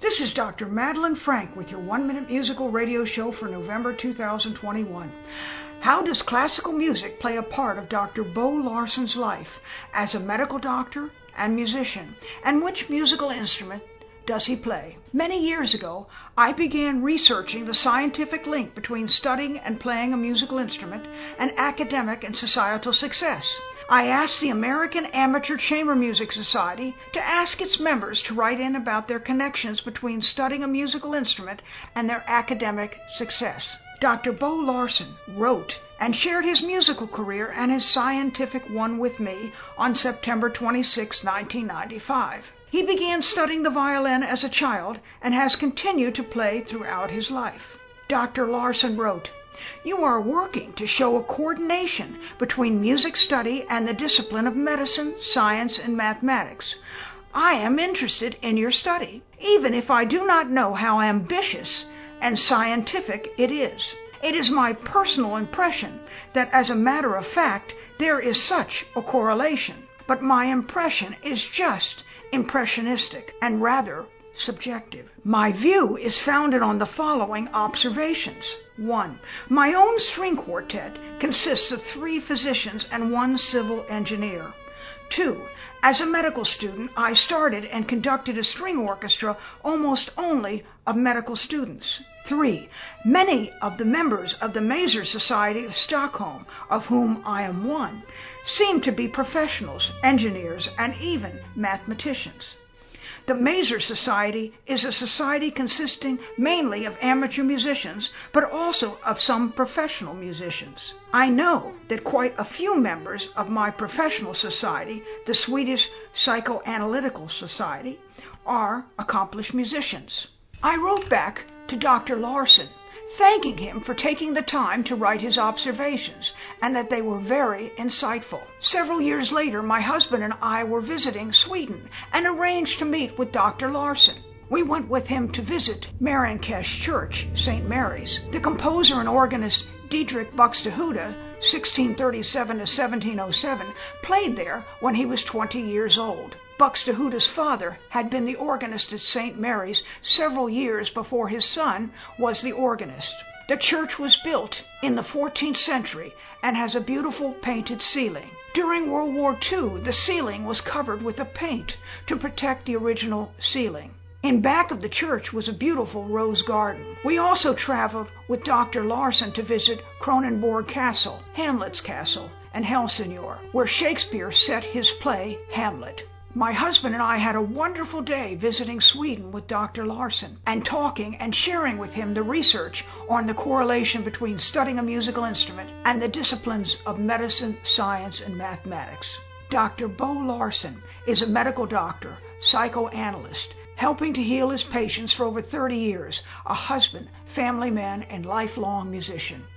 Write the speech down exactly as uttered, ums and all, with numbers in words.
This is Doctor Madeline Frank with your one-minute musical radio show for November two thousand twenty-one. How does classical music play a part of Doctor Bo Larson's life as a medical doctor and musician, and which musical instrument does he play? Many years ago, I began researching the scientific link between studying and playing a musical instrument and academic and societal success. I asked the American Amateur Chamber Music Society to ask its members to write in about their connections between studying a musical instrument and their academic success. Doctor Bo Larson wrote and shared his musical career and his scientific one with me on September twenty-sixth, nineteen ninety-five. He began studying the violin as a child and has continued to play throughout his life. Doctor Larson wrote, "You are working to show a coordination between music study and the discipline of medicine, science, and mathematics. I am interested in your study, even if I do not know how ambitious and scientific it is. It is my personal impression that, as a matter of fact, there is such a correlation, but my impression is just impressionistic and rather subjective. My view is founded on the following observations. One, my own string quartet consists of three physicians and one civil engineer. Two, as a medical student, I started and conducted a string orchestra almost only of medical students. Three, many of the members of the Maser Society of Stockholm, of whom I am one, seem to be professionals, engineers, and even mathematicians. The Maser Society is a society consisting mainly of amateur musicians, but also of some professional musicians. I know that quite a few members of my professional society, the Swedish Psychoanalytical Society, are accomplished musicians." I wrote back to Doctor Larson, thanking him for taking the time to write his observations, and that they were very insightful. Several years later, my husband and I were visiting Sweden and arranged to meet with Doctor Larson. We went with him to visit Marienkäs Church, Saint Mary's. The composer and organist Dietrich Buxtehude, sixteen thirty-seven to seventeen oh seven, played there when he was twenty years old. Buxtehude's father had been the organist at Saint Mary's several years before his son was the organist. The church was built in the fourteenth century and has a beautiful painted ceiling. During World War Two, the ceiling was covered with a paint to protect the original ceiling. In back of the church was a beautiful rose garden. We also traveled with Doctor Larson to visit Kronenborg Castle, Hamlet's castle, and Helsingør, where Shakespeare set his play Hamlet. My husband and I had a wonderful day visiting Sweden with Doctor Larson and talking and sharing with him the research on the correlation between studying a musical instrument and the disciplines of medicine, science, and mathematics. Doctor Bo Larson is a medical doctor, psychoanalyst, helping to heal his patients for over thirty years, a husband, family man, and lifelong musician.